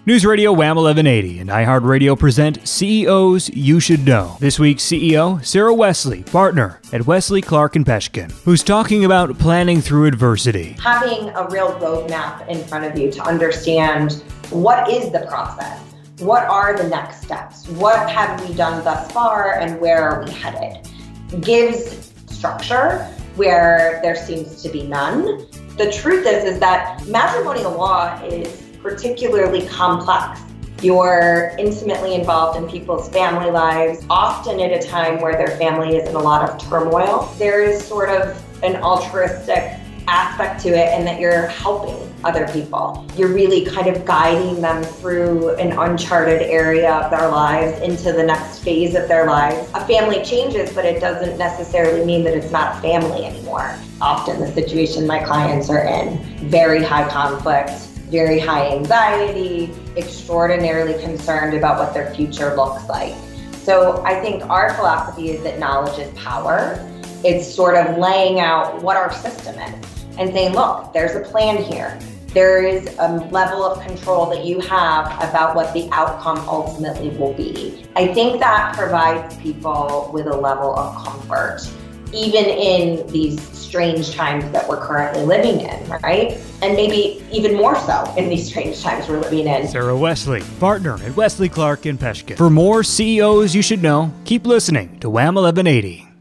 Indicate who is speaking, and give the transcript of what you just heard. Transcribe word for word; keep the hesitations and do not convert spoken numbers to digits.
Speaker 1: News Radio Wham eleven eighty and iHeartRadio present C E Os You Should Know. This week's C E O, Sarah Wesley, partner at Wesley Clark and Peshkin, who's talking about planning through adversity.
Speaker 2: Having a real roadmap in front of you to understand what is the process, what are the next steps, what have we done thus far, and where are we headed, gives structure where there seems to be none. The truth is, is that matrimonial law is particularly complex. You're intimately involved in people's family lives, often at a time where their family is in a lot of turmoil. There is sort of an altruistic aspect to it in that you're helping other people. You're really kind of guiding them through an uncharted area of their lives into the next phase of their lives. A family changes, but it doesn't necessarily mean that it's not a family anymore. Often the situation my clients are in, very high conflict, very high anxiety, extraordinarily concerned about what their future looks like. So I think our philosophy is that knowledge is power. It's sort of laying out what our system is and saying, look, there's a plan here. There is a level of control that you have about what the outcome ultimately will be. I think that provides people with a level of comfort, even in these strange times that we're currently living in, right? And maybe even more so in these strange times we're living in.
Speaker 1: Sarah Wesley, partner at Wesley Clark and Peshkin. For more C E Os You Should Know, keep listening to Wham eleven eighty.